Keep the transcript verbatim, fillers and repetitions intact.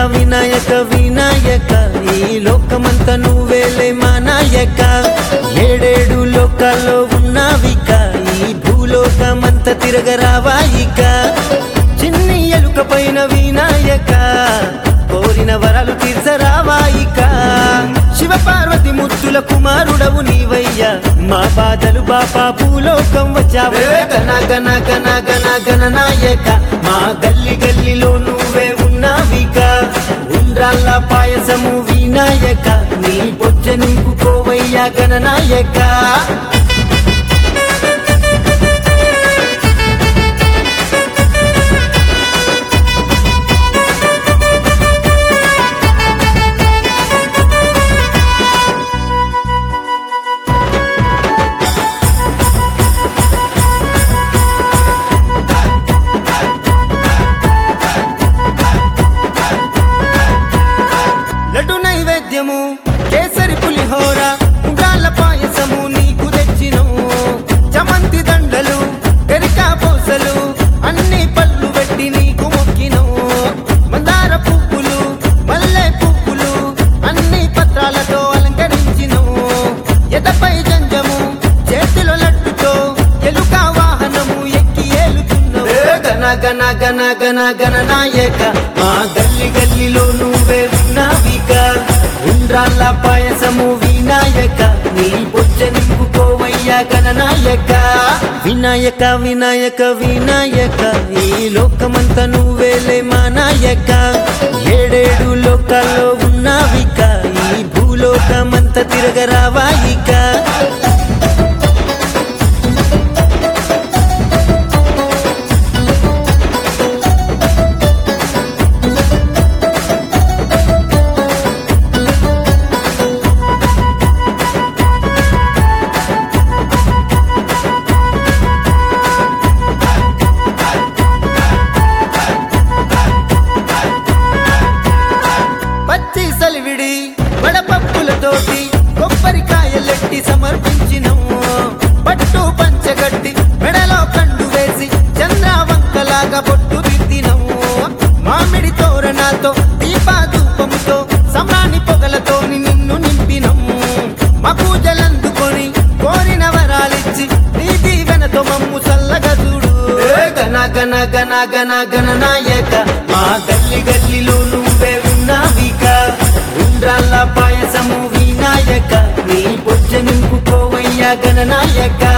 వినాయక వినాయక ఈ లోకమంతా నువ్వేలే మా నాయక ఏడేడు లోకాల్లో ఉన్నావిక ఈ భూలోకమంతా తిరగరావాయిక చిన్ని ఎలుక పైన వినాయక కోరిన వరాలు తీర్చరావాయిక శివ పార్వతి ముత్తుల కుమారుడవు నీవయ్యా మా బాధలు బాపా భూలోకం వచ్చావే గణ గణ గణ గణ గణ నాయక మా గల్లి గల్లిలో నువ్వే ఉన్నావిక ఉండ్రాళ్ళ పాయసము వినాయక నీ బొజ్జ నింపుకోవయ్యా గణనాయక లడ్డు నైవేద్యము కేసరి పులిహోర ఉండ్రాళ్ళ పాయసము నీకు తెచ్చినము చమంతి దండలు ఎరికా పూసలు అన్ని పళ్ళు పెట్టి నీకు మొక్కినము మందార పువ్వులు మల్లె పువ్వులు అన్ని పత్రాలతో అలంకరించినము ఎదపై జంజము చేతిలో లడ్డుతో ఎలుక వాహనము ఎక్కి ఏలుతున్నవు గణ గణ గణ గణ గణ నాయక మా గల్లి గల్లిలో నువ్వే ఉన్నావిక ఉండ్రాళ్ళ పాయసము వినాయక నీ బొజ్జ నింపుకోవయ్యా గణనాయక వినాయక వినాయక వినాయక ఈ లోకమంతా నువ్వేలే మా నాయక ఏడేడు లోకాల్లో ఉన్నావిక ఈ భూలోకమంతా తిరగరావాయిక పచ్చి సలివిడి వడపప్పులతోటి కొబ్బరికాయలెట్టి సమర్పించినము పట్టు పంచగట్టి మెడలో కండు వేసి చంద్రవంకలాగా బొట్టు దిద్దినము మామిడి తోరణాతో దీపాధూపముతో సమ్రాని పొగలతో నిన్ను నింపినము మా పూజలందుకొని కోరిన వరాలిచ్చి నీ దీవెనతో మమ్ము చల్లగా చూడు గణ గణ గణ గణ గణ నాయక మా గల్లి గల్లిలో నువ్వే ఉన్నావిక ఉండ్రాళ్ళ పాయసము వినాయక నీ బొజ్జ నింపుకోవయ్యా గణనాయక